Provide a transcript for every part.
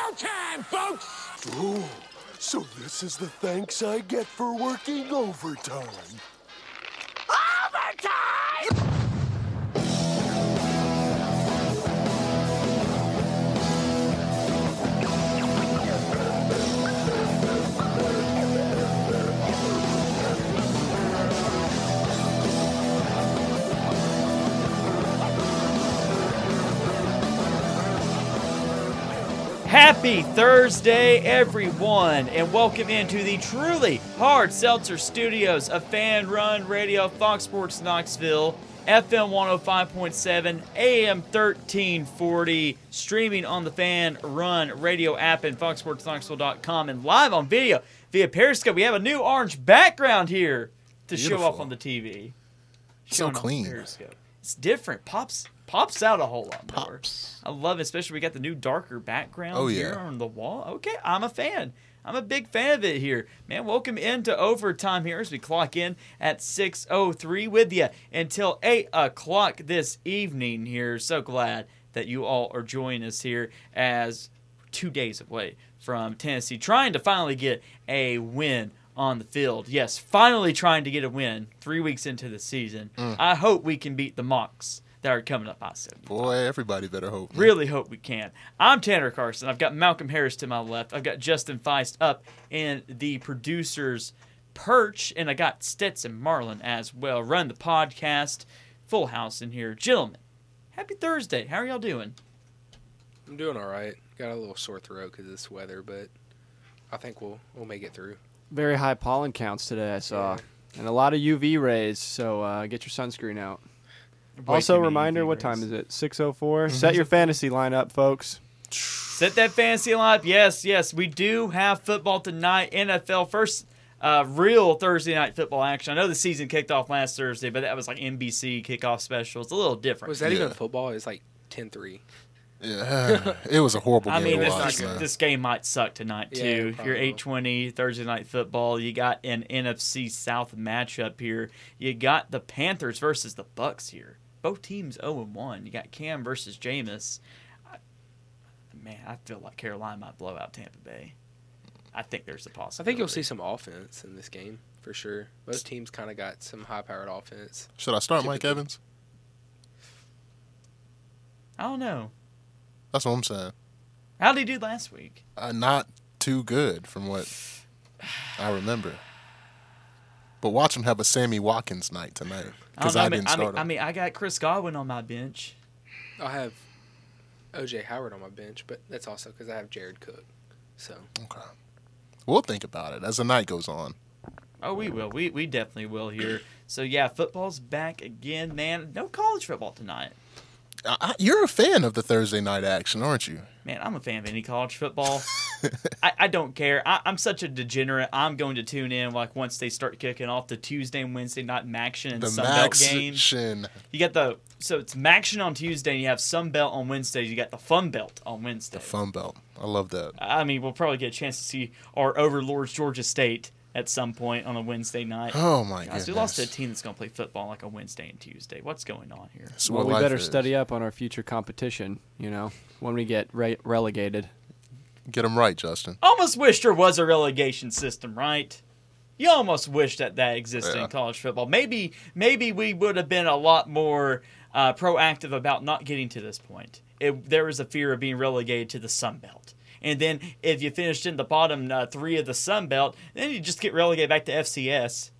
Showtime, folks! Oh, so this is the thanks I get for working overtime. Overtime! Happy Thursday, everyone, and welcome into the truly hard seltzer studios of Fan Run Radio, Fox Sports Knoxville, FM 105.7, AM 1340, streaming on the Fan Run Radio app and foxsportsknoxville.com, and live on video via Periscope. We have a new orange background here to show off on the TV. So clean. Periscope. It's different. Pops out a whole lot more. Pops. I love it, especially we got the new darker background here on the wall. Okay, I'm a fan. I'm a big fan of it here. Man, welcome into overtime here as we clock in at 6:03 with you until 8 o'clock this evening here. So glad that you all are joining us here as 2 days away from Tennessee trying to finally get a win on the field. Yes, finally trying to get a win 3 weeks into the season. I hope we can beat the Mocs that are coming up I-75. Boy, everybody better hope. Man. Really hope we can. I'm Tanner Carson. I've got Malcolm Harris to my left. I've got Justin Feist up in the producer's perch. And I got Stetson Marlin as well. Run the podcast. Full house in here. Gentlemen, happy Thursday. How are y'all doing? I'm doing all right. Got a little sore throat because of this weather, but I think we'll make it through. Very high pollen counts today, I saw. And a lot of UV rays, so get your sunscreen out. Also, reminder, what time is it? 6:04. Set your fantasy lineup, folks. Set that fantasy lineup. Yes. We do have football tonight. NFL first real Thursday night football action. I know the season kicked off last Thursday, but that was like NBC kickoff special. It's a little different. Was that even football? It's like 10-3. Yeah, it was a horrible game to watch. This game might suck tonight, too. Yeah, Your 8:20 Thursday night football. You got an NFC South matchup here. You got the Panthers versus the Bucks here. Both teams 0-1. You got Cam versus Jameis. Man, I feel like Carolina might blow out Tampa Bay. I think there's a possibility. I think you'll see some offense in this game, for sure. Both teams kind of got some high-powered offense. Should I start Mike Evans? I don't know. That's what I'm saying. How did he do last week? Not too good from what I remember. But watch him have a Sammy Watkins night tonight because I didn't start him. I got Chris Godwin on my bench. I have O.J. Howard on my bench, but that's also because I have Jared Cook. So Okay. We'll think about it as the night goes on. Oh, we will. We definitely will here. So, yeah, football's back again, man. No college football tonight. You're a fan of the Thursday night action, aren't you? Man, I'm a fan of any college football. I don't care. I'm such a degenerate. I'm going to tune in like once they start kicking off the Tuesday and Wednesday night Maction and Sunbelt games. You got it's Maction on Tuesday and you have Sunbelt on Wednesday. You got the Fun Belt on Wednesday. The Fun Belt. I love that. I mean, we'll probably get a chance to see our overlords Georgia State at some point on a Wednesday night. Oh, my goodness. We lost to a team that's going to play football like a Wednesday and Tuesday. What's going on here? Well, we better study up on our future competition, when we get relegated. Get them right, Justin. Almost wish there was a relegation system, right? You almost wish that existed in college football. Maybe we would have been a lot more proactive about not getting to this point. There was a fear of being relegated to the Sun Belt. And then if you finished in the bottom three of the Sun Belt, then you just get relegated back to FCS.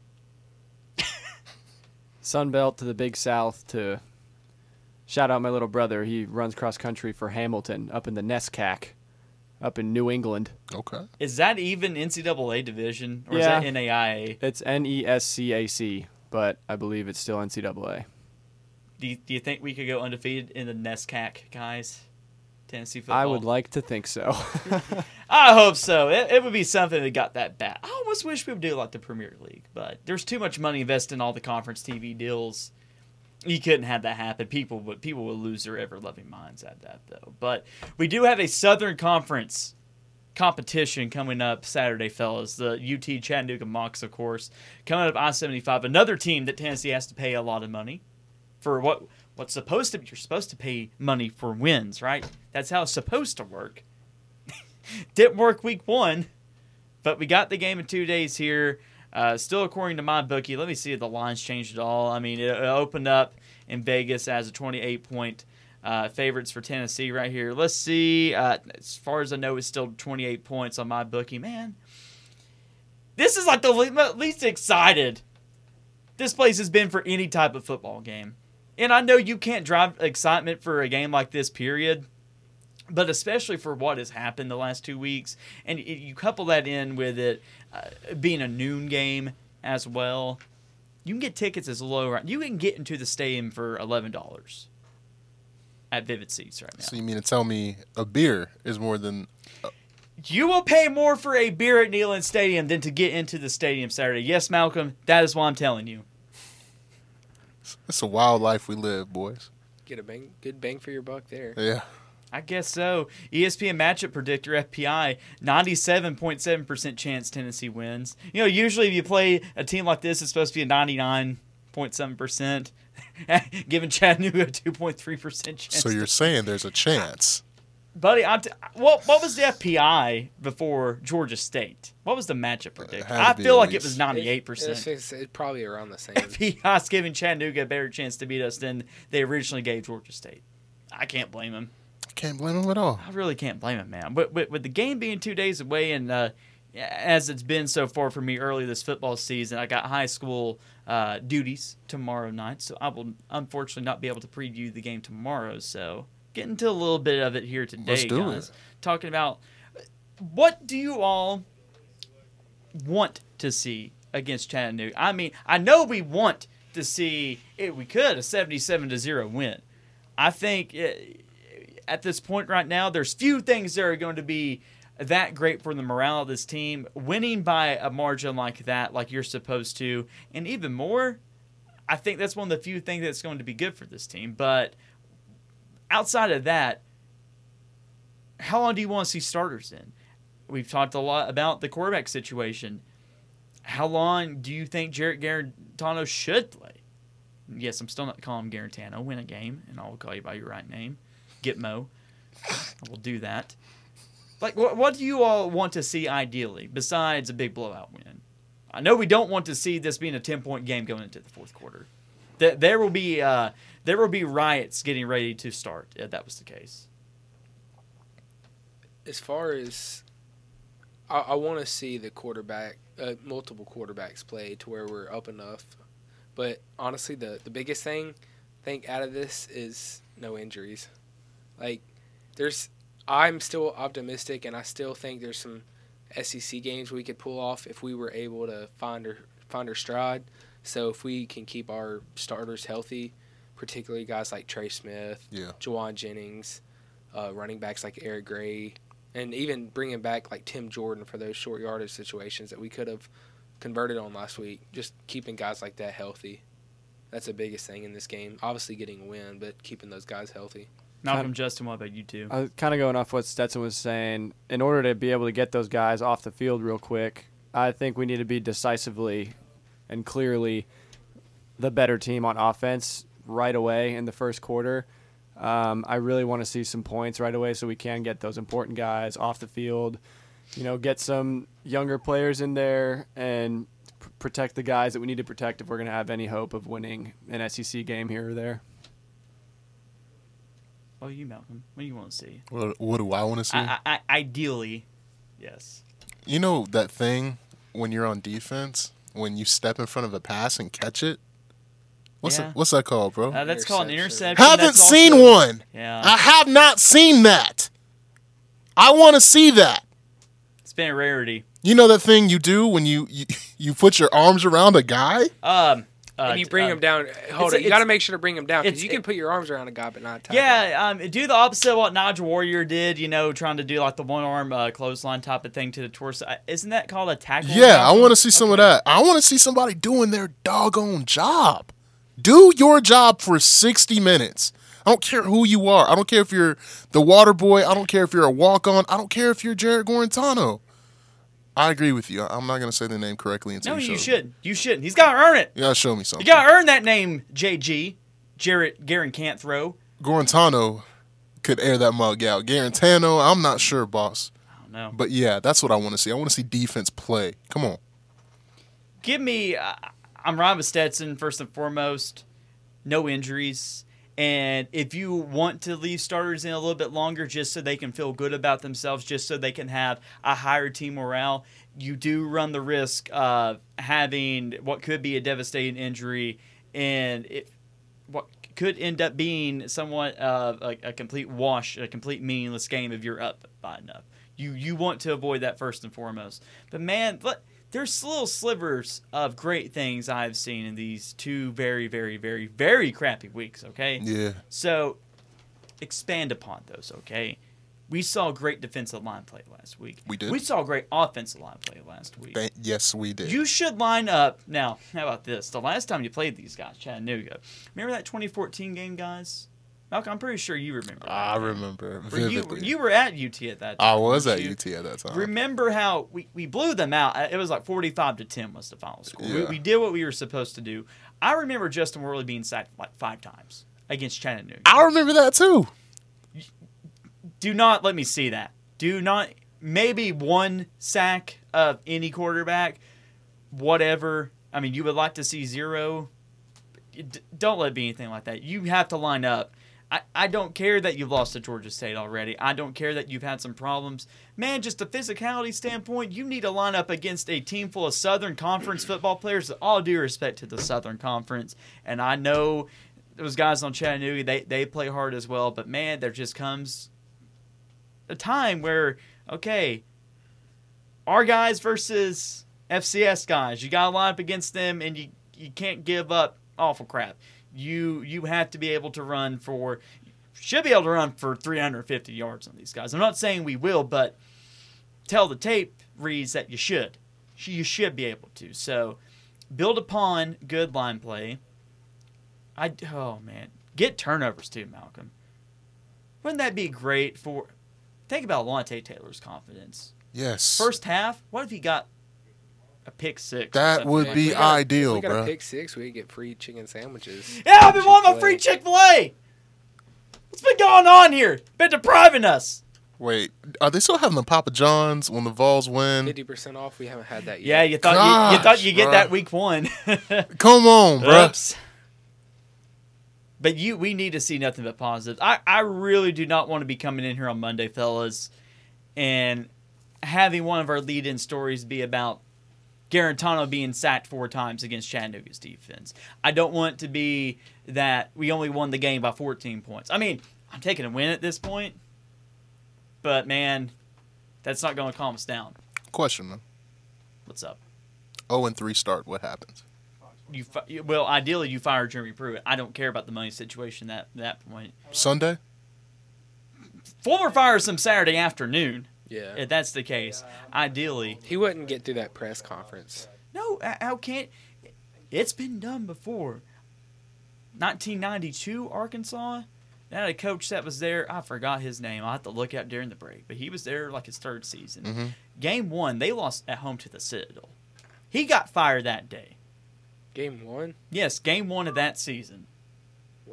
Sun Belt to the Big South to shout out my little brother. He runs cross country for Hamilton up in the NESCAC up in New England. Okay. Is that even NCAA division or is Yeah. that NAIA? It's NESCAC, but I believe it's still NCAA. Do you think we could go undefeated in the NESCAC, guys? Tennessee football? I would like to think so. I hope so. It would be something that got that bad. I almost wish we would do like the Premier League, but there's too much money invested in all the conference TV deals. You couldn't have that happen. People would lose their ever-loving minds at that, though. But we do have a Southern Conference competition coming up Saturday, fellas. The UT Chattanooga Mocs, of course, coming up I-75. Another team that Tennessee has to pay a lot of money for what's supposed to be. You're supposed to pay money for wins, right? That's how it's supposed to work. Didn't work week 1, but we got the game in 2 days here. Still according to my bookie. Let me see if the lines changed at all. I mean, it opened up in Vegas as a 28-point favorites for Tennessee right here. Let's see. As far as I know, it's still 28 points on my bookie. Man, this is like the least excited this place has been for any type of football game. And I know you can't drive excitement for a game like this, period. But especially for what has happened the last 2 weeks. And you couple that in with it being a noon game as well. You can get tickets as low. You can get into the stadium for $11 at Vivid Seats right now. So you mean to tell me a beer is more than... You will pay more for a beer at Neyland Stadium than to get into the stadium Saturday. Yes, Malcolm, that is why I'm telling you. It's a wild life we live, boys. Get a good bang for your buck there. Yeah. I guess so. ESPN Matchup Predictor, FPI, 97.7% chance Tennessee wins. You know, usually if you play a team like this, it's supposed to be a 99.7%, giving Chattanooga a 2.3% chance. So you're saying there's a chance. Buddy, what was the FPI before Georgia State? What was the matchup predictor? I feel like it was 98%. It's probably around the same. FPI's giving Chattanooga a better chance to beat us than they originally gave Georgia State. I can't blame them. Can't blame him at all. I really can't blame him, man. With the game being 2 days away, and as it's been so far for me early this football season, I got high school duties tomorrow night, so I will unfortunately not be able to preview the game tomorrow. So getting to a little bit of it here today, Let's do guys. it. Talking about what do you all want to see against Chattanooga? I mean, I know we want to see, if we could, a 77-0 win. I think at this point right now, there's few things that are going to be that great for the morale of this team. Winning by a margin like that, like you're supposed to, and even more, I think that's one of the few things that's going to be good for this team. But outside of that, how long do you want to see starters in? We've talked a lot about the quarterback situation. How long do you think Jarrett Garantano should play? Yes, I'm still not calling him Garantano. Win a game, and I'll call you by your right name. Gitmo. I will do that. Like, what do you all want to see ideally, besides a big blowout win? I know we don't want to see this being a 10-point game going into the fourth quarter. There will be riots getting ready to start if that was the case. As far as I want to see the multiple quarterbacks play to where we're up enough. But honestly, the biggest thing I think out of this is no injuries. Like, I'm still optimistic, and I still think there's some SEC games we could pull off if we were able to find our stride. So if we can keep our starters healthy, particularly guys like Trey Smith, Jawan Jennings, running backs like Eric Gray, and even bringing back like Tim Jordan for those short yardage situations that we could have converted on last week, just keeping guys like that healthy. That's the biggest thing in this game. Obviously getting a win, but keeping those guys healthy. Malcolm, Justin, what about you two? I was kind of going off what Stetson was saying. In order to be able to get those guys off the field real quick, I think we need to be decisively and clearly the better team on offense right away in the first quarter. I really want to see some points right away so we can get those important guys off the field, get some younger players in there and protect the guys that we need to protect if we're going to have any hope of winning an SEC game here or there. Well, you, Malcolm, what do you want to see? What do I want to see? Ideally, yes. You know that thing when you're on defense, when you step in front of a pass and catch it? What's that called, bro? That's called an interception. Haven't seen one. Yeah. I have not seen that. I want to see that. It's been a rarity. You know that thing you do when you put your arms around a guy? And you bring him down. Hold it. You got to make sure to bring him down because you can put your arms around a guy but not tie him. Do the opposite of what Nigel Warrior did, trying to do like the one-arm clothesline type of thing to the torso. Isn't that called a tackle? Yeah, I want to see some of that. I want to see somebody doing their doggone job. Do your job for 60 minutes. I don't care who you are. I don't care if you're the water boy. I don't care if you're a walk-on. I don't care if you're Jarrett Garantano. I agree with you. I'm not going to say the name correctly until you show you shouldn't. You shouldn't. He's got to earn it. You got to show me something. You got to earn that name, JG. Garen can't throw. Garantano could air that mug out. Garantano, I'm not sure, boss. I don't don't know. But yeah, that's what I want to see. I want to see defense play. Come on. Give me. I'm riding with Stetson first and foremost. No injuries. And if you want to leave starters in a little bit longer just so they can feel good about themselves, just so they can have a higher team morale, you do run the risk of having what could be a devastating injury and what could end up being somewhat of a complete wash, a complete meaningless game if you're up by enough. You want to avoid that first and foremost. But, man, there's little slivers of great things I've seen in these 2 very, very, very, very crappy weeks, okay? Yeah. So, expand upon those, okay? We saw great defensive line play last week. We did. We saw great offensive line play last week. Yes, we did. You should line up. Now, how about this? The last time you played these guys, Chattanooga, remember that 2014 game, guys? Malcolm, I'm pretty sure you remember that. I remember vividly. You were at UT at that time. I was at weren't you? UT at that time. Remember how we blew them out? It was like 45-10 was the final score. Yeah. We did what we were supposed to do. I remember Justin Worley being sacked like 5 times against Chattanooga. I remember that too. Do not let me see that. Do not. Maybe 1 sack of any quarterback, whatever. I mean, you would like to see 0. Don't let it be anything like that. You have to line up. I don't care that you've lost to Georgia State already. I don't care that you've had some problems. Man, just a physicality standpoint, you need to line up against a team full of Southern Conference football players. With all due respect to the Southern Conference, and I know those guys on Chattanooga, they play hard as well. But, man, there just comes a time where, okay, our guys versus FCS guys, you got to line up against them, and you can't give up awful crap. You have to be able to run should be able to run for 350 yards on these guys. I'm not saying we will, but tell the tape reads that you should. You should be able to. So build upon good line play. Get turnovers too, Malcolm. Wouldn't that be great think about Lante Taylor's confidence. Yes. First half, what if he got a pick 6? That would be ideal, if we got bro. a pick 6, we get free chicken sandwiches. Yeah, I've been wanting my free Chick-fil-A. What's been going on here? Been depriving us. Wait, are they still having the Papa John's when the Vols win? 50% off. We haven't had that yet. Yeah, you thought you get bruh. that week 1. Come on, bro. Oops. But we need to see nothing but positives. I really do not want to be coming in here on Monday, fellas, and having one of our lead-in stories be about Garantano being sacked 4 times against Chattanooga's defense. I don't want to be that we only won the game by 14 points. I mean, I'm taking a win at this point, but, man, that's not going to calm us down. Question, man. What's up? 0-3 start. What happens? Well, ideally, you fire Jeremy Pruitt. I don't care about the money situation at that point. Sunday? Fulmer fires him Saturday afternoon. Yeah. If that's the case, ideally. He wouldn't get through that press conference. No, how can't? It's been done before. 1992 Arkansas. They had a coach that was there. I forgot his name. I'll have to look out during the break. But he was there like his 3rd season. Mm-hmm. Game 1, they lost at home to the Citadel. He got fired that day. Game 1? Yes, game 1 of that season. Wow.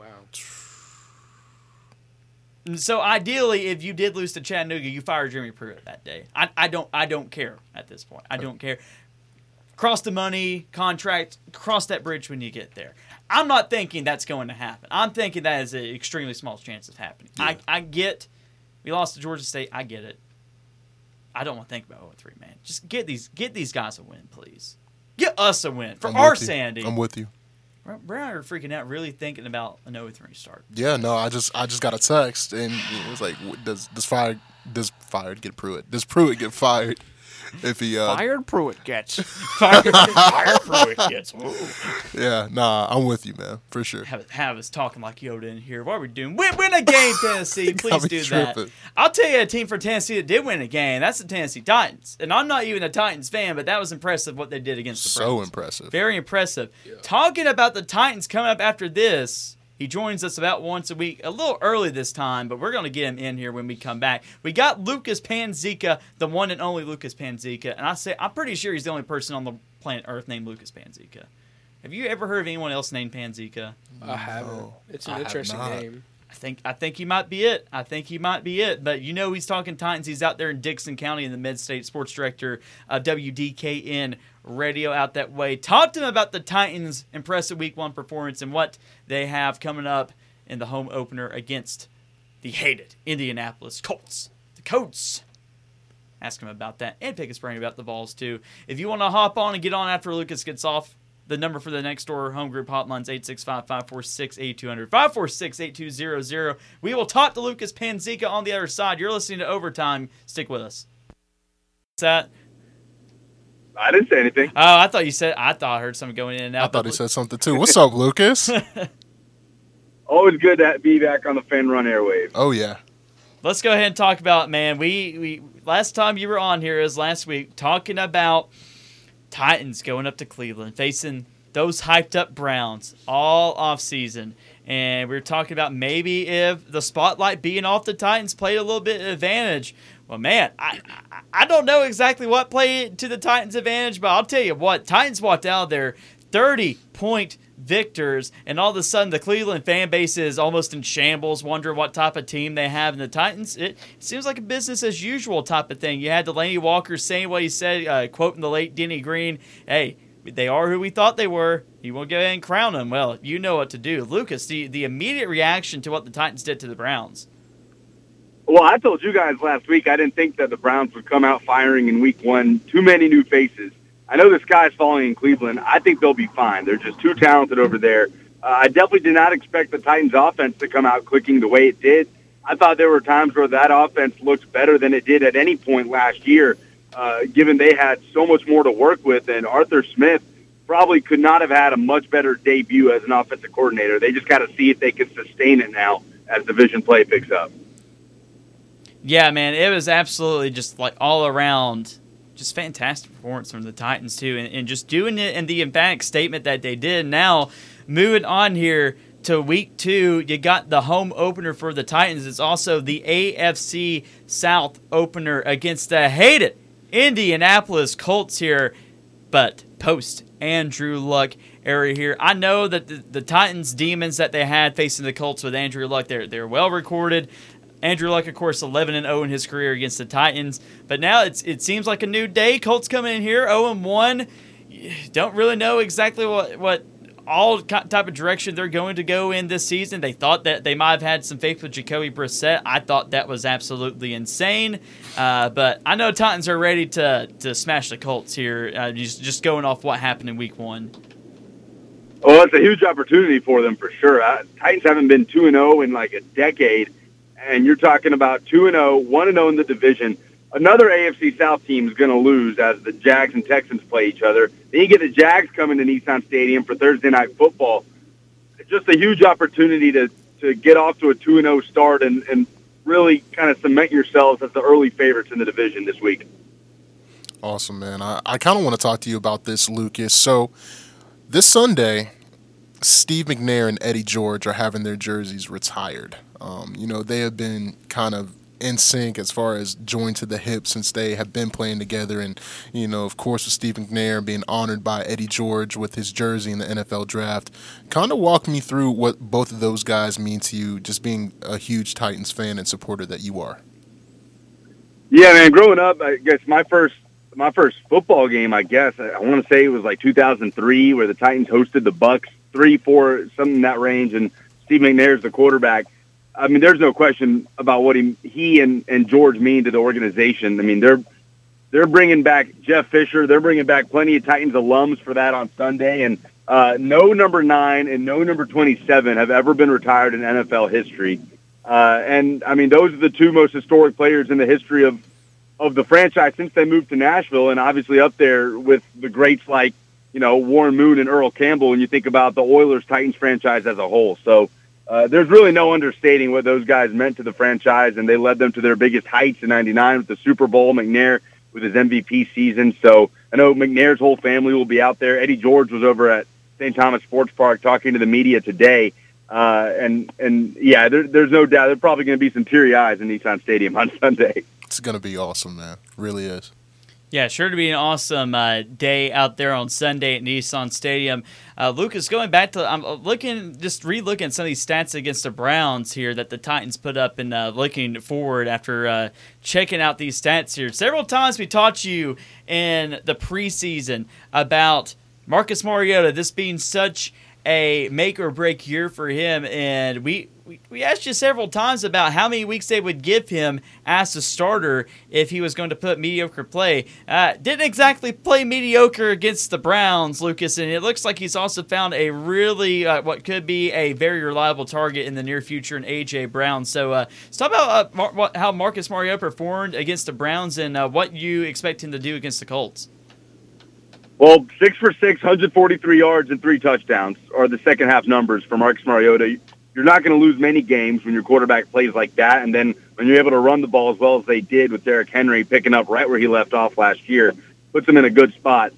So ideally, if you did lose to Chattanooga, you fire Jeremy Pruitt that day. I don't care at this point. I don't care. Cross the money, contract, cross that bridge when you get there. I'm not thinking that's going to happen. I'm thinking that is an extremely small chance of happening. Yeah. I get we lost to Georgia State. I get it. I don't want to think about 0-3, man. Just get these guys a win, please. Get us a win for our sanity. I'm with you. We're out here freaking out, really thinking about an 0-3 start. Yeah, no, I just got a text and it was like, does Fired get Pruitt? Does Pruitt get fired if he Fired Pruitt gets. Fire Pruitt gets. Yeah, nah, I'm with you, man, for sure. Have us talking like Yoda in here. What are we doing? Win a game, Tennessee. Please me do tripping. that. I'll tell you a team for Tennessee that did win a game. That's the Tennessee Titans. And I'm not even a Titans fan, but that was impressive what they did against the So Browns. impressive. Very impressive. Yeah. Talking about the Titans coming up after this, he joins us about once a week, a little early this time, but we're going to get him in here when we come back. We got Lucas Panzica, the one and only Lucas Panzica, and I'm pretty sure he's the only person on the planet Earth named Lucas Panzica. Have you ever heard of anyone else named Panzica? I haven't. It's an interesting name. I think he might be it. But he's talking Titans. He's out there in Dixon County in the Mid-State, sports director of WDKN Radio out that way. Talk to him about the Titans' impressive Week 1 performance and what they have coming up in the home opener against the hated Indianapolis Colts. The Colts. Ask him about that and pick his brain about the Vols too. If you want to hop on and get on after Lucas gets off, the number for the Next Door Home Group hotline is 865-546-8200, 546-8200. We will talk to Lucas Panzica on the other side. You're listening to Overtime. Stick with us. What's that? I didn't say anything. Oh, I thought I heard something going in and out. I thought he said something too. What's up, Lucas? Always good to be back on the Fan Run airwaves. Oh, yeah. Let's go ahead and talk about, man, we last time you were on here is last week talking about Titans going up to Cleveland, facing those hyped-up Browns all offseason. And we were talking about maybe if the spotlight being off the Titans played a little bit of advantage. Well, man, I don't know exactly what played to the Titans' advantage, but I'll tell you what, Titans walked out there 30-point victors, and all of a sudden the Cleveland fan base is almost in shambles, wondering what type of team they have. And the Titans, it seems like a business as usual type of thing. You had Delaney Walker saying what he said, quoting the late Denny Green, hey, they are who we thought they were. You won't go ahead and crown them. Well, you know what to do. Lucas, the immediate reaction to what the Titans did to the Browns. Well, I told you guys last week I didn't think that the Browns would come out firing in Week 1. Too many new faces. I know the sky's falling in Cleveland. I think they'll be fine. They're just too talented over there. I definitely did not expect the Titans' offense to come out clicking the way it did. I thought there were times where that offense looked better than it did at any point last year, given they had so much more to work with. And Arthur Smith probably could not have had a much better debut as an offensive coordinator. They just got to see if they can sustain it now as division play picks up. Yeah, man, it was absolutely just like all around just fantastic performance from the Titans, too, and just doing it in the emphatic statement that they did. Now, moving on here to Week 2, you got the home opener for the Titans. It's also the AFC South opener against the hated Indianapolis Colts here, but post Andrew Luck era here. I know that the Titans' demons that they had facing the Colts with Andrew Luck, they're well recorded. Andrew Luck, of course, 11-0 in his career against the Titans. But now it seems like a new day. Colts coming in here 0-1. Don't really know exactly what all type of direction they're going to go in this season. They thought that they might have had some faith with Jacoby Brissett. I thought that was absolutely insane. But I know Titans are ready to smash the Colts here, just going off what happened in Week 1. Well, it's a huge opportunity for them for sure. Titans haven't been 2-0 in like a decade. And you're talking about 2-0, 1-0 in the division. Another AFC South team is going to lose as the Jags and Texans play each other. Then you get the Jags coming to Nissan Stadium for Thursday Night Football. It's just a huge opportunity to get off to a 2-0 start and really kind of cement yourselves as the early favorites in the division this week. Awesome, man. I kind of want to talk to you about this, Lucas. So this Sunday, Steve McNair and Eddie George are having their jerseys retired. They have been kind of in sync as far as joined to the hip since they have been playing together. And, of course, with Steve McNair being honored by Eddie George with his jersey in the NFL draft, kind of walk me through what both of those guys mean to you, just being a huge Titans fan and supporter that you are. Yeah, man, growing up, I guess my first football game, I guess, I want to say it was like 2003 where the Titans hosted the Bucks, 3-4, something in that range, and Steve McNair's the quarterback. I mean, there's no question about what he and George mean to the organization. I mean, they're bringing back Jeff Fisher. They're bringing back plenty of Titans alums for that on Sunday. And no number 9 and no number 27 have ever been retired in NFL history. And, I mean, those are the two most historic players in the history of the franchise since they moved to Nashville, and obviously up there with the greats like, Warren Moon and Earl Campbell when you think about the Oilers-Titans franchise as a whole. So, there's really no understating what those guys meant to the franchise, and they led them to their biggest heights in '99 with the Super Bowl, McNair with his MVP season. So I know McNair's whole family will be out there. Eddie George was over at St. Thomas Sports Park talking to the media today. And there's no doubt there's probably going to be some teary eyes in Nissan Stadium on Sunday. It's going to be awesome, man. It really is. Yeah, sure to be an awesome day out there on Sunday at Nissan Stadium. Lucas, going back to, I'm re-looking at some of these stats against the Browns here that the Titans put up, and looking forward after checking out these stats here. Several times we taught you in the preseason about Marcus Mariota, this being such a make or break year for him, and we asked you several times about how many weeks they would give him as a starter if he was going to put mediocre play. Didn't exactly play mediocre against the Browns, Lucas, and it looks like he's also found a really what could be a very reliable target in the near future in A.J. Brown. So let's talk about how Marcus Mariota performed against the Browns and what you expect him to do against the Colts. Well, 6 for 6, 143 yards and 3 touchdowns are the second half numbers for Marcus Mariota. You're not going to lose many games when your quarterback plays like that, and then when you're able to run the ball as well as they did with Derrick Henry picking up right where he left off last year, puts him in a good spot.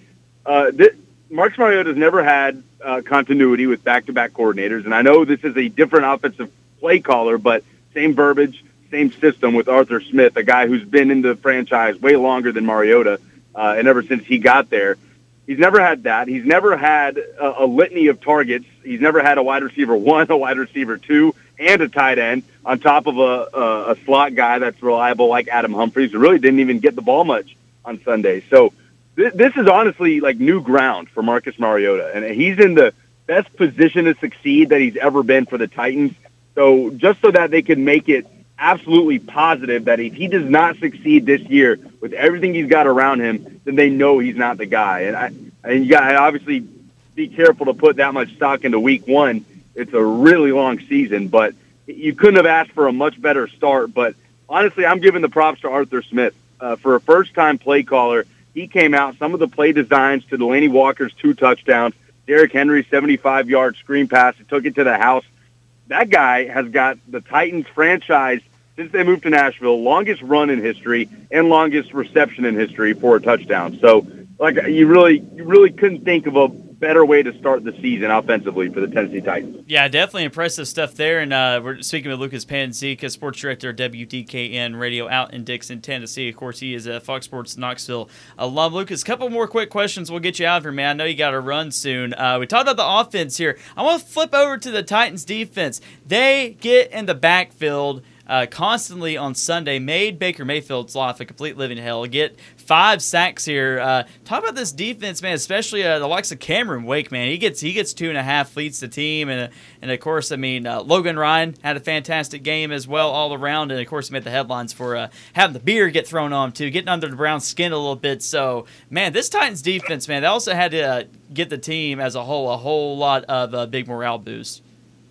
Marcus Mariota has never had continuity with back-to-back coordinators, and I know this is a different offensive play caller, but same verbiage, same system with Arthur Smith, a guy who's been in the franchise way longer than Mariota, and ever since he got there. He's never had that. He's never had a litany of targets. He's never had a wide receiver 1, a wide receiver 2, and a tight end on top of a slot guy that's reliable like Adam Humphries, who really didn't even get the ball much on Sunday. So this is honestly like new ground for Marcus Mariota, and he's in the best position to succeed that he's ever been for the Titans. So just so that they can make it absolutely positive that if he does not succeed this year with everything he's got around him, then they know he's not the guy. And you got to obviously be careful to put that much stock into week 1. It's a really long season, but you couldn't have asked for a much better start. But honestly, I'm giving the props to Arthur Smith. For a first-time play caller, he came out, some of the play designs to Delaney Walker's 2 touchdowns, Derrick Henry's 75-yard screen pass, he took it to the house. That guy has got the Titans franchise, since they moved to Nashville, longest run in history and longest reception in history for a touchdown. So, like, you really couldn't think of a better way to start the season offensively for the Tennessee Titans. Yeah, definitely impressive stuff there. And we're speaking with Lucas Panzica, sports director of WDKN Radio out in Dixon, Tennessee. Of course, he is a Fox Sports Knoxville alum. Lucas, a couple more quick questions. We'll get you out of here, man. I know you got to run soon. We talked about the offense here. I want to flip over to the Titans defense. They get in the backfield constantly on Sunday, made Baker Mayfield's life a complete living hell. Get 5 sacks here. Talk about this defense, man, especially the likes of Cameron Wake, man. He gets 2.5, leads the team, and of course, I mean, Logan Ryan had a fantastic game as well all around, and of course, made the headlines for having the beer get thrown on too, getting under the Browns' skin a little bit. So, man, this Titans defense, man, they also had to get the team as a whole lot of big morale boost.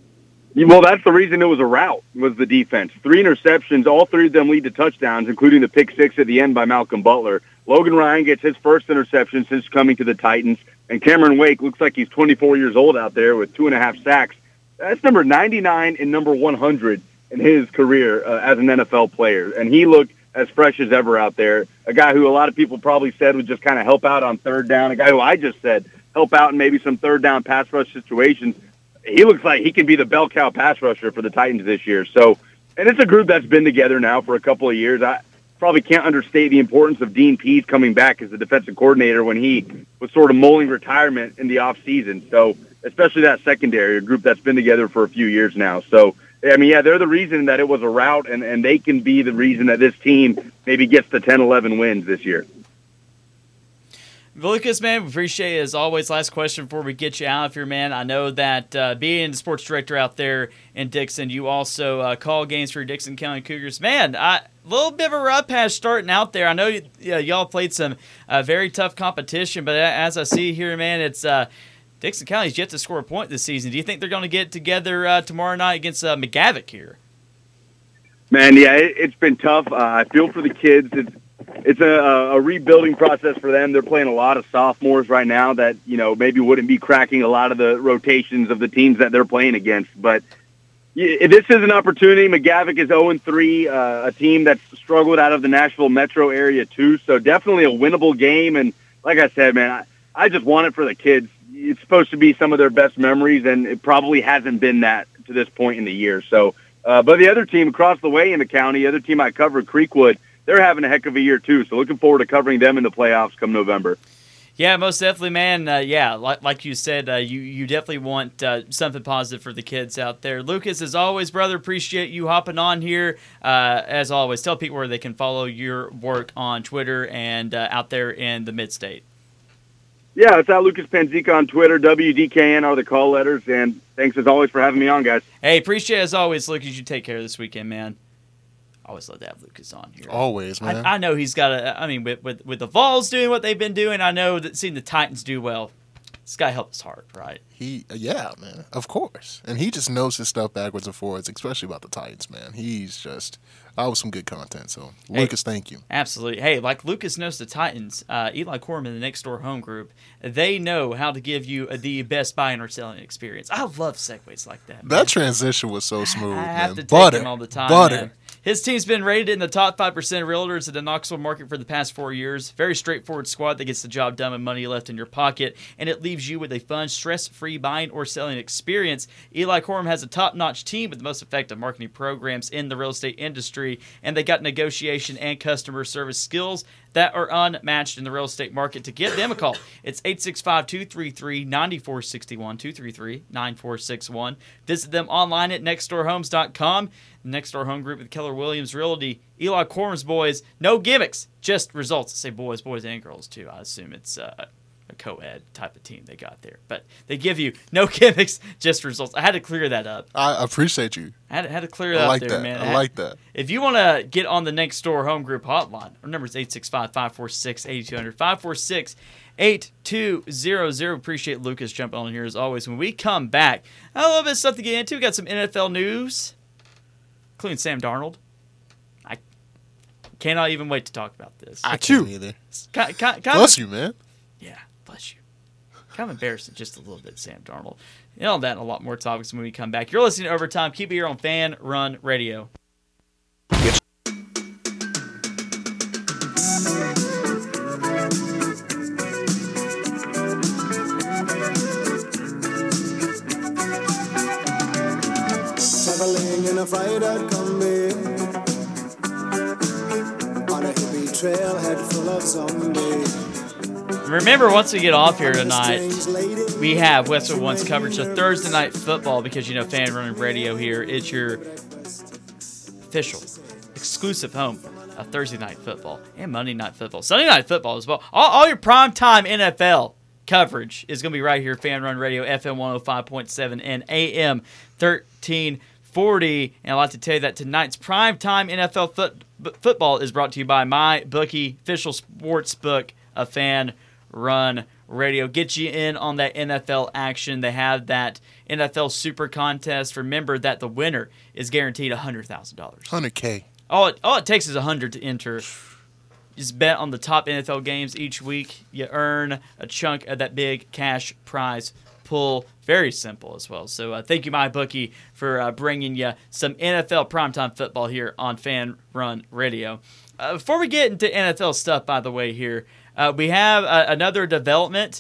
Well, that's the reason it was a rout, was the defense. 3 interceptions, all 3 of them lead to touchdowns, including the pick 6 at the end by Malcolm Butler. Logan Ryan gets his first interception since coming to the Titans, and Cameron Wake looks like he's 24 years old out there with 2.5 sacks. That's number 99 and number 100 in his career as an NFL player, and he looked as fresh as ever out there. A guy who a lot of people probably said would just kind of help out on third down, a guy who I just said help out in maybe some third down pass rush situations. He looks like he can be the bell cow pass rusher for the Titans this year. So, and it's a group that's been together now for a couple of years. I probably can't understate the importance of Dean Pease coming back as the defensive coordinator when he was sort of mulling retirement in the offseason. So, especially that secondary, a group that's been together for a few years now. So, I mean, yeah, they're the reason that it was a rout, and they can be the reason that this team maybe gets to 10, 11 wins this year. Lucas, man, we appreciate it as always. Last question before we get you out of here, man. I know that being the sports director out there in Dixon, you also call games for Dixon County Cougars. Man, a little bit of a rough patch starting out there. I know y'all played some very tough competition, but as I see here, man, it's Dixon County's yet to score a point this season. Do you think they're going to get together tomorrow night against McGavock here? Man, yeah, it's been tough. I feel for the kids. It's a rebuilding process for them. They're playing a lot of sophomores right now that, maybe wouldn't be cracking a lot of the rotations of the teams that they're playing against. But this is an opportunity. McGavock is 0-3, a team that's struggled out of the Nashville metro area too. So definitely a winnable game. And like I said, man, I just want it for the kids. It's supposed to be some of their best memories, and it probably hasn't been that to this point in the year. So, but the other team across the way in the county, the other team I covered, Creekwood, they're having a heck of a year too. So looking forward to covering them in the playoffs come November. Yeah, most definitely, man. Like you said, you definitely want something positive for the kids out there. Lucas, as always, brother, appreciate you hopping on here. As always, tell people where they can follow your work on Twitter and out there in the Mid-State. Yeah, it's at Lucas Panzica on Twitter. WDKN are the call letters. And thanks, as always, for having me on, guys. Hey, appreciate it, as always, Lucas. You take care this weekend, man. Always love to have Lucas on here. Always, man. I know he's got with the Vols doing what they've been doing, I know that seeing the Titans do well, this guy helps his heart, right? Yeah, man, of course. And he just knows his stuff backwards and forwards, especially about the Titans, man. That was some good content. So, Lucas, thank you. Absolutely. Hey, like Lucas knows the Titans, Eli Corman, the Next Door Home Group, they know how to give you the best buying or selling experience. I love segues like that. Man. That transition was so smooth, I man. have to take him all the time, Butter. man. His team's been rated in the top 5% of realtors in the Knoxville market for the past 4 years. Very straightforward squad that gets the job done with money left in your pocket, and it leaves you with a fun, stress-free buying or selling experience. Eli Corman has a top-notch team with the most effective marketing programs in the real estate industry, and they got negotiation and customer service skills that are unmatched in the real estate market. To give them a call, it's 865-233-9461, 233-9461. Visit them online at nextdoorhomes.com. Next Door Home Group with Keller Williams Realty. Eli Corman's boys, no gimmicks, just results. I say boys and girls too. I assume it's a co-ed type of team they got there. But they give you no gimmicks, just results. I had to clear that up. I appreciate you. I had to clear that up there, man. I like that. If you want to get on the Next Door Home Group hotline, our number is 865-546-8200, 546-8200. Appreciate Lucas jumping on here as always. When we come back, a little bit of stuff to get into. We got some NFL news, including Sam Darnold. I cannot even wait to talk about this. I can't either. Bless you, man. Yeah, bless you. Kind of embarrassing just a little bit, Sam Darnold. All that and a lot more topics when we come back. You're listening to Overtime. Keep it here on Fan Run Radio. Traveling in a fried-out Kombi on a hippie trailhead full of zombies. Remember, once we get off here tonight, we have Westwood One's coverage of Thursday Night Football because, Fan Run Radio here. It's your official, exclusive home of Thursday Night Football and Monday Night Football. Sunday Night Football as well. All your primetime NFL coverage is going to be right here, Fan Run Radio, FM 105.7 and AM 1340. And I'd like to tell you that tonight's primetime NFL football is brought to you by MyBookie, official sports book of Fan Run Radio. Get you in on that NFL action. They have that NFL Super Contest. Remember that the winner is guaranteed $100,000. $100K. All it takes is $100 to enter. Just bet on the top NFL games each week. You earn a chunk of that big cash prize pool. Very simple as well. So thank you, MyBookie, for bringing you some NFL primetime football here on Fan Run Radio. Before we get into NFL stuff, by the way, here, we have another development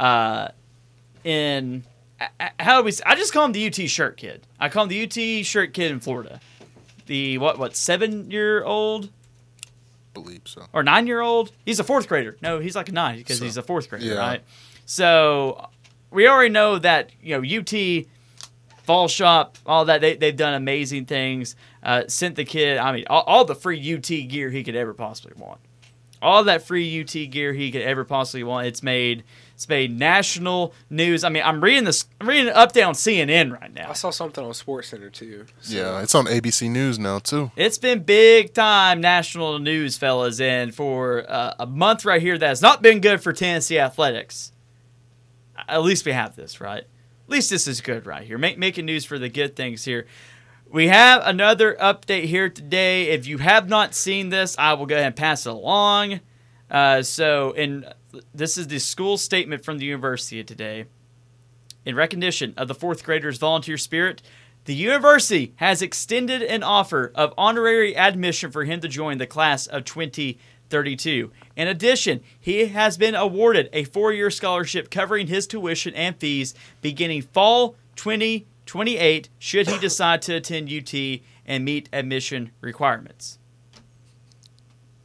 in how do we? I just call him the UT Shirt Kid. I call him the UT Shirt Kid in Florida. The 7-year-old? Believe so. Or 9-year-old? He's a 4th grader. No, he's like a 9 because he's a 4th grader, right? So we already know that UT, Fall Shop, all that they've done amazing things. Sent the kid, all the free UT gear he could ever possibly want. All that free UT gear he could ever possibly want. It's made national news. I'm reading it up there on CNN right now. I saw something on SportsCenter too. So. Yeah, it's on ABC News now too. It's been big time national news, fellas, and for a month right here that has not been good for Tennessee athletics. At least we have this, right? At least this is good right here. Making news for the good things here. We have another update here today. If you have not seen this, I will go ahead and pass it along. This is the school statement from the university today. In recognition of the 4th graders' volunteer spirit, the university has extended an offer of honorary admission for him to join the class of 2032. In addition, he has been awarded a 4-year scholarship covering his tuition and fees beginning fall 2028 should he decide to attend UT and meet admission requirements.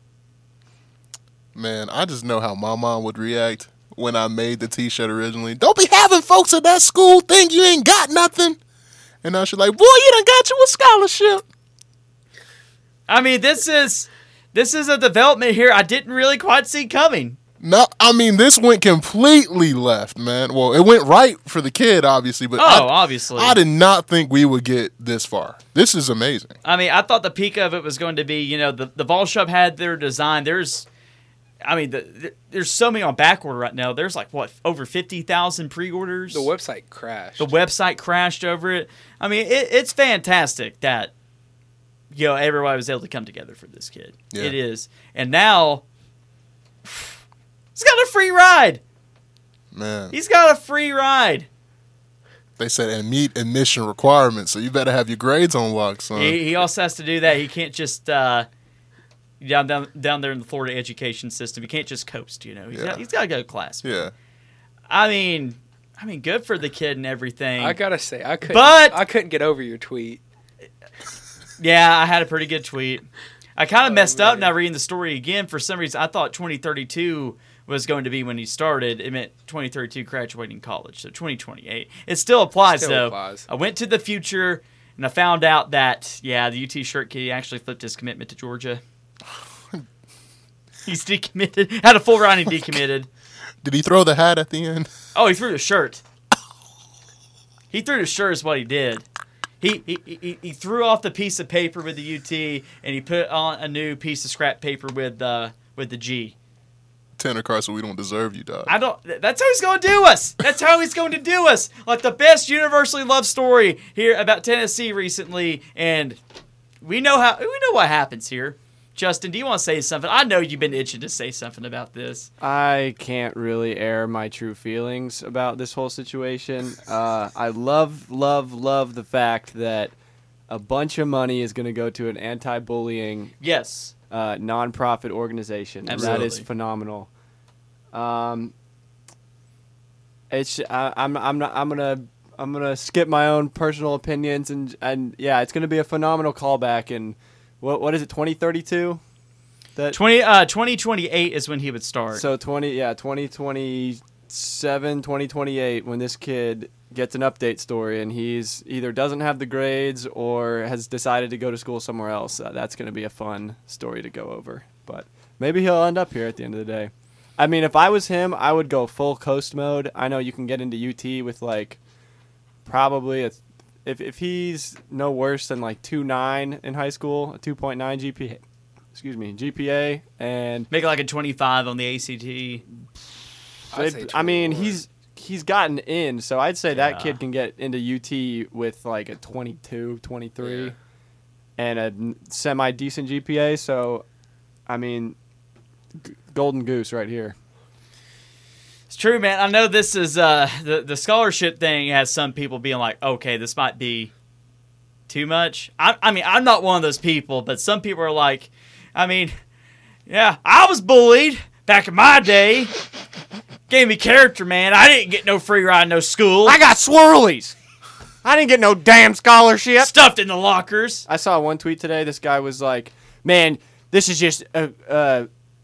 Man, I just know how my mom would react when I made the T-shirt originally. Don't be having folks at that school think you ain't got nothing. And now she's like, boy, you done got you a scholarship. I mean, this is a development here I didn't really quite see coming. No, I mean, this went completely left, man. Well, it went right for the kid, obviously. But obviously. I did not think we would get this far. This is amazing. I mean, I thought the peak of it was going to be, the Vol Shop had their design. There's so many on back order right now. There's over 50,000 pre-orders. The website crashed. The website crashed over it. I mean, it's fantastic that, everybody was able to come together for this kid. Yeah. It is. And now, he's got a free ride. Man. He's got a free ride. They said, and meet admission requirements, so you better have your grades on lock, son. He also has to do that. He can't just down there in the Florida education system. He can't just coast. He's got to go to class. Yeah. I mean, good for the kid and everything. I gotta say, I couldn't get over your tweet. Yeah, I had a pretty good tweet. I kind of messed up now reading the story again. For some reason, I thought 2032 was going to be when he started. It meant 2032 graduating college, so 2028. It still applies, though. I went to the future, and I found out that, the UT shirt kid actually flipped his commitment to Georgia. He's decommitted. Had a full round and decommitted. Did he throw the hat at the end? Oh, he threw the shirt. He threw the shirt is what he did. He threw off the piece of paper with the UT, and he put on a new piece of scrap paper with the G. Tanner Carson, we don't deserve you, dog. That's how he's going to do us. That's how he's going to do us. Like the best universally loved story here about Tennessee recently, and we know what happens here. Justin, do you want to say something? I know you've been itching to say something about this. I can't really air my true feelings about this whole situation. I love the fact that a bunch of money is going to go to an anti-bullying nonprofit organization. Absolutely. That is phenomenal. I'm gonna skip my own personal opinions and it's gonna be a phenomenal callback. And what is it, 2032? 2028 is when he would start. So 2027, 2028, when this kid gets an update story and he's either doesn't have the grades or has decided to go to school somewhere else. That's going to be a fun story to go over. But maybe he'll end up here at the end of the day. I mean, if I was him, I would go full coast mode. I know you can get into UT with probably if he's no worse than 2.9 in high school, a 2.9 GPA, and make it a 25 on the ACT. I mean, he's gotten in, so I'd say that kid can get into UT with a 22, 23, and a semi-decent GPA. So, I mean, golden goose right here. It's true, man. I know this is the scholarship thing has some people being like, okay, this might be too much. I mean, I'm not one of those people, but some people are like, I mean, I was bullied back in my day. Gave me character, man. I didn't get no free ride, no school. I got swirlies. I didn't get no damn scholarship. Stuffed in the lockers. I saw one tweet today. This guy was like, man, this is just I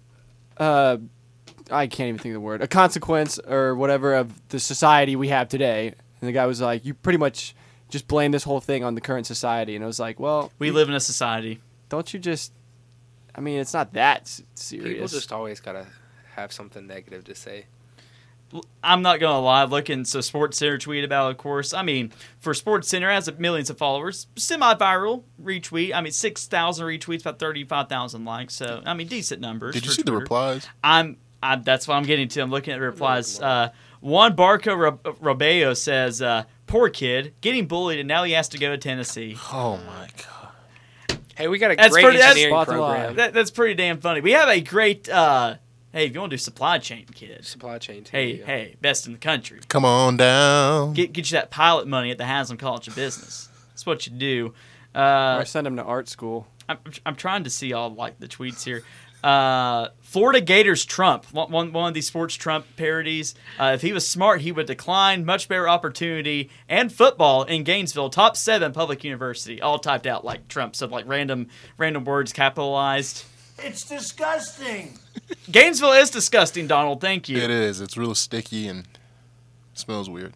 can't even think of the word, a consequence or whatever of the society we have today. And the guy was like, you pretty much just blame this whole thing on the current society. And I was like, well, we live in a society. Don't you just, I mean, it's not that serious. People just always got to have something negative to say. I'm not going to lie. Looking, so Sports Center tweet about it, of course. I mean, for Sports Center, has millions of followers. Semi-viral retweet. I mean, 6,000 retweets, about 35,000 likes. So, I mean, decent numbers. Did you see Twitter. the replies? That's what I'm getting to. I'm looking at the replies. Juan Barco Robeo says, poor kid, getting bullied, and now he has to go to Tennessee. Oh, my God. Hey, we got a great engineering program. That's pretty damn funny. We have a great... hey, if you want to do supply chain, kid. Supply chain, too. Hey, best in the country. Come on down. Get you that pilot money at the Haslam College of Business. That's what you do. Or send him to art school. I'm trying to see all the tweets here. Florida Gators Trump, one of these sports Trump parodies. If he was smart, he would decline much better opportunity and football in Gainesville, top 7 public university, all typed out like Trump, so random words capitalized. It's disgusting. Gainesville is disgusting, Donald. Thank you. It is. It's real sticky and smells weird.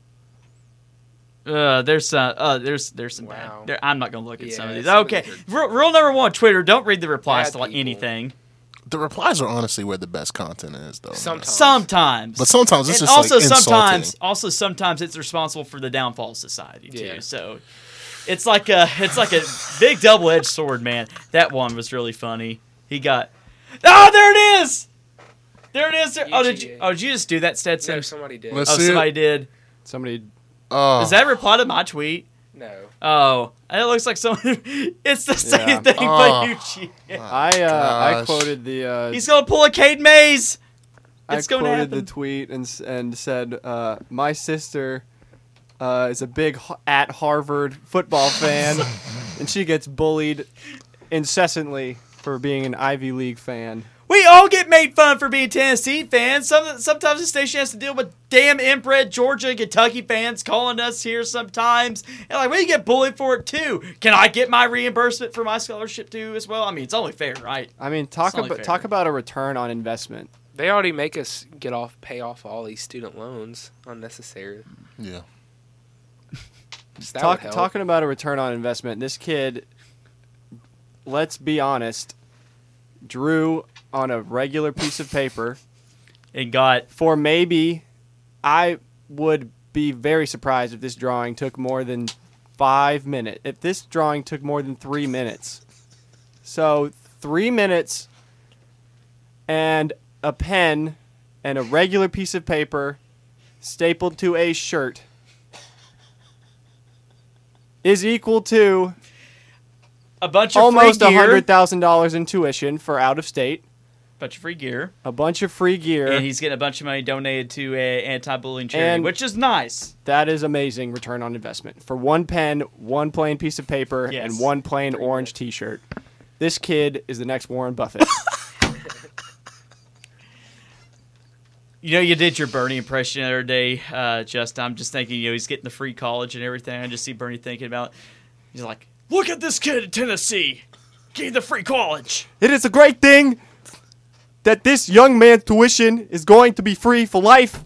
There's some Wow. bad. I'm not gonna look at some of Yeah, these. some of Okay, these are- rule number 1: Twitter. Don't read the replies Bad to like people. anything. The replies are honestly where the best content is, though. Sometimes. But sometimes it's and just also like insulting. sometimes it's responsible for the downfall of society too. Yeah. So it's like a big double-edged sword, man. That one was really funny. He got there it is. There it is. Did you just do that, Stetson? No, somebody did. Let's see Somebody it. did. Somebody. Oh, Is that a reply to my tweet? No. Oh, and it looks like someone. It's the same Yeah. thing, Oh. but you cheated. I gosh. quoted the. He's gonna pull a Cade Mays. I It's gonna quoted the happen. tweet and said, "My sister is a big at Harvard football fan, and she gets bullied incessantly for being an Ivy League fan." We all get made fun for being Tennessee fans. Sometimes the station has to deal with damn inbred Georgia and Kentucky fans calling us here sometimes. And like, we get bullied for it too. Can I get my reimbursement for my scholarship too as well? I mean, it's only fair, right? I mean, It's only fair. talk about a return on investment. They already make us pay off all these student loans unnecessary. yeah. So that would help. Talking about a return on investment. This kid, let's be honest, drew on a regular piece of paper And got for maybe, I would be very surprised if this drawing took more than 5 minutes. If this drawing took more than 3 minutes. So 3 minutes and a pen and a regular piece of paper stapled to a shirt is equal to a bunch of almost free gear. $100,000 in tuition for out of state, Bunch of free gear. a bunch of free gear. And he's getting a bunch of money donated to a anti-bullying charity, And- which is nice. That is amazing return on investment. For one pen, one plain piece of paper, Yes. and one plain orange T-shirt. This kid is the next Warren Buffett. You know, you did your Bernie impression the other day, Justin. I'm just thinking, he's getting the free college and everything. I just see Bernie thinking about, he's like, look at this kid in Tennessee, getting the free college. It is a great thing that this young man's tuition is going to be free for life.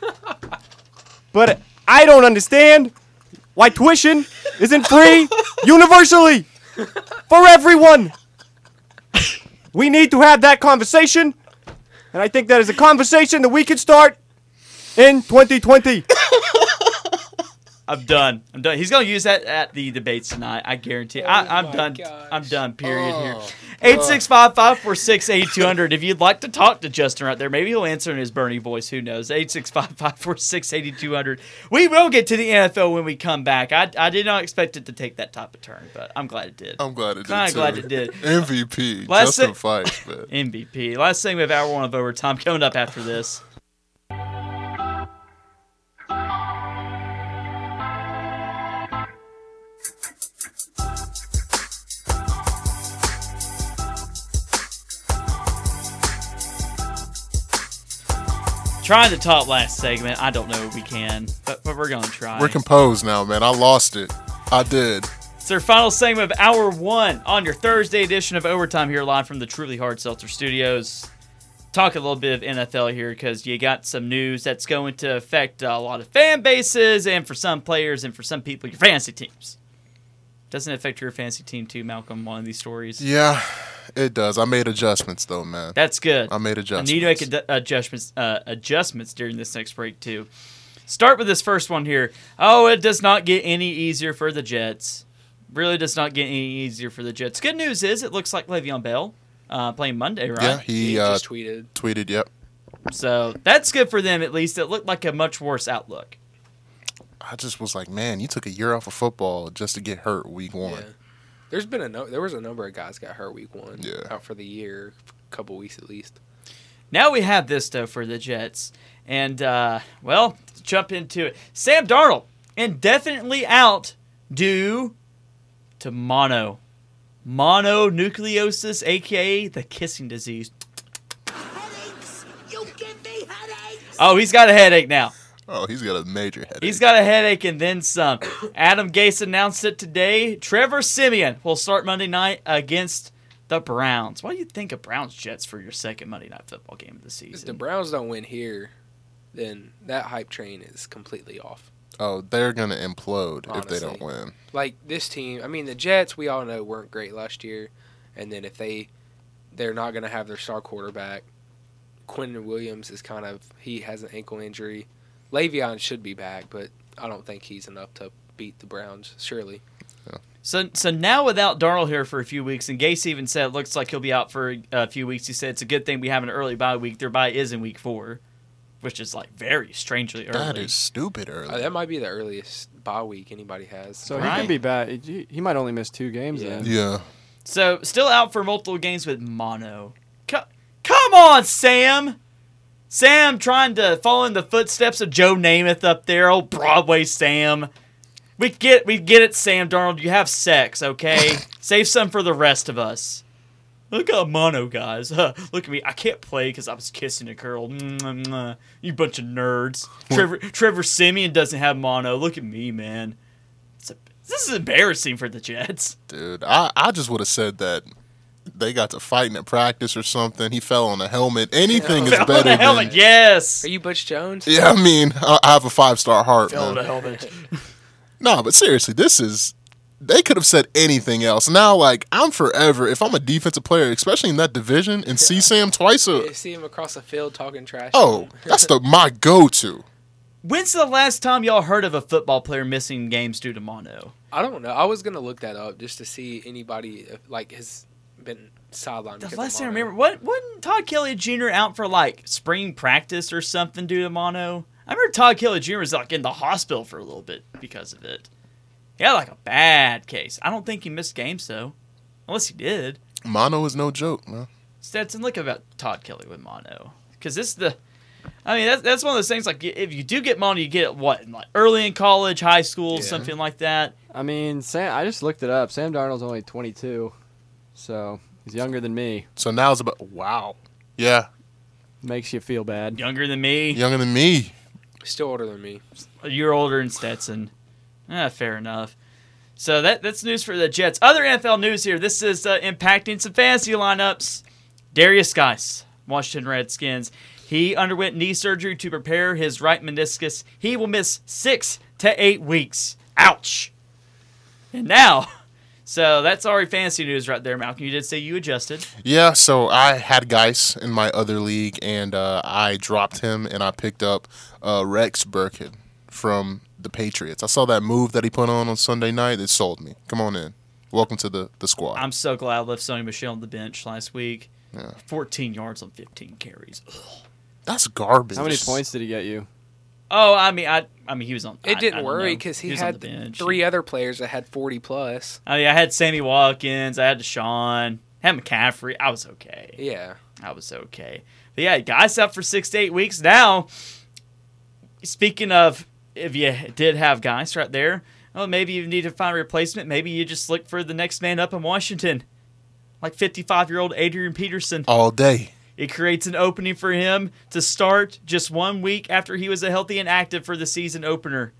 But I don't understand why tuition isn't free universally for everyone. We need to have that conversation. And I think that is a conversation that we can start in 2020. I'm done. He's going to use that at the debates tonight. I guarantee. I'm my done. gosh. I'm done, period, here. 865-546-8200. If you'd like to talk to Justin right there, maybe he'll answer in his Bernie voice. Who knows? 865-546-8200. We will get to the NFL when we come back. I did not expect it to take that type of turn, but I'm glad it did. I'm glad it did. Kinda too. glad it did. MVP. Last Justin thi- Fife, man. MVP. Last thing we have hour one of overtime coming up after this. Trying to top last segment. I don't know if we can, but we're going to try. We're composed now, man. I lost it. I did. It's our final segment of hour one on your Thursday edition of Overtime here live from the Truly Hard Seltzer Studios. Talk a little bit of NFL here because you got some news that's going to affect a lot of fan bases and for some players and for some people, your fantasy teams. Doesn't it affect your fantasy team too, Malcolm, one of these stories? Yeah, it does. I made adjustments, though, man. That's good. I made I adjustments. need to make adjustments during this next break, too. Start with this first one here. Oh, it does not get any easier for the Jets. Really does not get any easier for the Jets. Good news is it looks like Le'Veon Bell playing Monday, right? Yeah, He he just tweeted. tweeted, yep. So that's good for them, at least. It looked like a much worse outlook. I just was like, man, you took a year off of football just to get hurt week one. Yeah. There was a number of guys got hurt week one. Yeah. Out for the year, a couple weeks at least. Now we have this, though, for the Jets. And, well, to jump into it. Sam Darnold, indefinitely out due to mononucleosis, a.k.a. the kissing disease. Headaches! You give me headaches! Oh, he's got a headache now. Oh, he's got a major headache. He's got a headache and then some. Adam Gase announced it today. Trevor Siemian will start Monday night against The Browns. What do you think of Browns Jets for your second Monday Night Football game of the If season? the Browns don't win here, then that hype train is completely off. Oh, they're going to implode if they don't Honestly. win. Like this team, I mean, the Jets, we all know weren't great last year, and then if they're not going to have their star quarterback. Quentin Williams is he has an ankle injury. Le'Veon should be back, but I don't think he's enough to beat the Browns, surely. So now without Darnold here for a few weeks, and Gase even said it looks like he'll be out for a few weeks. He said it's a good thing we have an early bye week. Their bye is in week 4, which is like very strangely early. That is stupid early. That might be the earliest bye week anybody has. So Right. he could be back. He might only miss 2 games then. Yeah. So still out for multiple games with mono. Come on, Sam. Sam trying to follow in the footsteps of Joe Namath up there. Old Broadway Sam. We get it, Sam Darnold. You have sex, okay? Save some for the rest of us. Look at mono, guys. Look at me. I can't play because I was kissing a girl. You bunch of nerds. Trevor Siemian doesn't have mono. Look at me, man. This is embarrassing for the Jets. Dude, I just would have said that they got to fighting at practice or something. He fell on a helmet. Anything is Fell on better a helmet, than... yes. Are you Butch Jones? Yeah, I mean, I have a 5-star heart, Fell on a man. helmet. No, but seriously, they could have said anything else. Now, like, I'm forever, if I'm a defensive player, especially in that division, and see Sam twice You see him across the field talking trash. oh, that's my go-to. When's the last time y'all heard of a football player missing games due to mono? I don't know. I was going to look that up just to see anybody, has been sidelined. The last thing I remember, wasn't Todd Kelly Jr. out for like spring practice or something due to mono? I remember Todd Kelly Jr. was like in the hospital for a little bit because of it. He had like a bad case. I don't think he missed games though, unless he did. Mono is no joke, man. Stetson, look about Todd Kelly with mono, because that's one of those things. Like if you do get mono, you get it like early in college, high school, something like that. I mean, I just looked it up. Sam Darnold's only 22, so he's younger than me. So now it's about, wow. Yeah, Makes you feel bad. Younger than me, younger than me. Still older than me. a year older than Stetson. Fair enough. So that's news for the Jets. Other NFL news here. This is impacting some fantasy lineups. Darius Geis, Washington Redskins. He underwent knee surgery to prepare his right meniscus. He will miss 6 to 8 weeks. Ouch. And now, so that's already fantasy news right there, Malcolm. You did say you adjusted. Yeah, so I had Geis in my other league, and I dropped him, and I picked up Rex Burkhead from the Patriots. I saw that move that he put on Sunday night. It sold me. Come on in. Welcome to the squad. I'm so glad I left Sonny Michel on the bench last week. Yeah. 14 yards on 15 carries. Ugh. That's garbage. How many points did he get you? Oh, I mean, he was on. It I didn't don't worry know. because he was on had the bench. 3 other players that had 40 plus. I had Sammy Watkins. I had Deshaun. Had McCaffrey. I was okay. Yeah. I was okay. But yeah, guys out for 6 to 8 weeks now. Speaking of, if you did have guys right there, well, maybe you need to find a replacement. Maybe you just look for the next man up in Washington, like 55-year-old Adrian Peterson. All day. It creates an opening for him to start just 1 week after he was healthy and active for the season opener.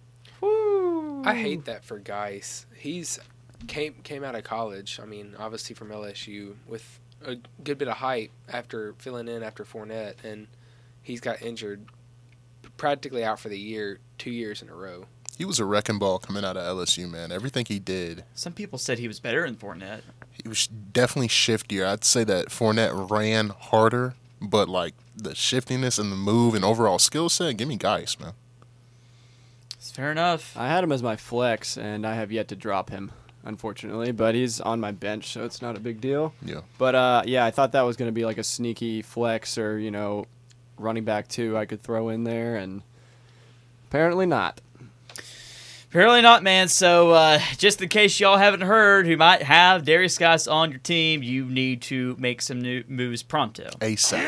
Woo. I hate that for Geis. He's came out of college. I mean, obviously from LSU with a good bit of hype after filling in after Fournette, and he's got injured, practically out for the year, 2 years in a row. He was a wrecking ball coming out of LSU, man. Everything he did. Some people said he was better than Fournette. He was definitely shiftier. I'd say that Fournette ran harder, but like the shiftiness and the move and overall skill set, give me Geis, man. It's fair enough. I had him as my flex, and I have yet to drop him, unfortunately. But he's on my bench, so it's not a big deal. Yeah. But, yeah, I thought that was going to be like a sneaky flex or, running back 2 I could throw in there, and apparently not. Apparently not, man. So just in case y'all haven't heard who might have Darius Geis on your team, you need to make some new moves pronto. ASAP.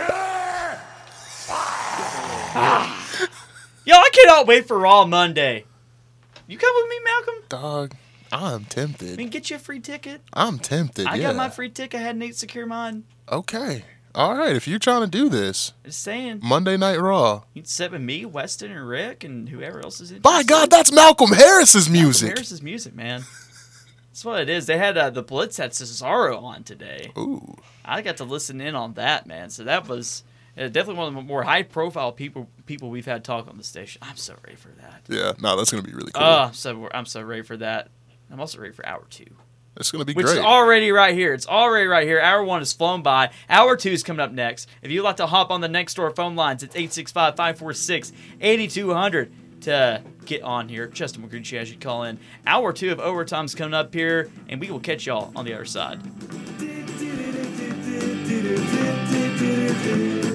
Yo, I cannot wait for Raw Monday. You come with me, Malcolm? Dog, I'm I tempted. mean, get you a free ticket. I'm tempted, I yeah. got my free ticket. I had Nate secure mine. Okay. All right, if you're trying to do this, Just saying. Monday Night Raw. You can sit with me, Weston, and Rick, and whoever else is interested. By God, that's Malcolm Harris's Malcolm music. Harris's music, man. That's what it is. They had the Blitz had Cesaro on today. Ooh. I got to listen in on that, man. So that was definitely one of the more high-profile people we've had talk on the station. I'm so ready for that. Yeah, no, that's going to be really cool. I'm so ready for that. I'm also ready for Hour 2. It's going to be Which great. is already right here. It's already right here. Hour 1 has flown by. Hour 2 is coming up next. If you'd like to hop on the Next Door phone lines, it's 865-546-8200 to get on here. Justin McGreachy as you call in. Hour 2 of Overtime is coming up here, and we will catch y'all on the other side.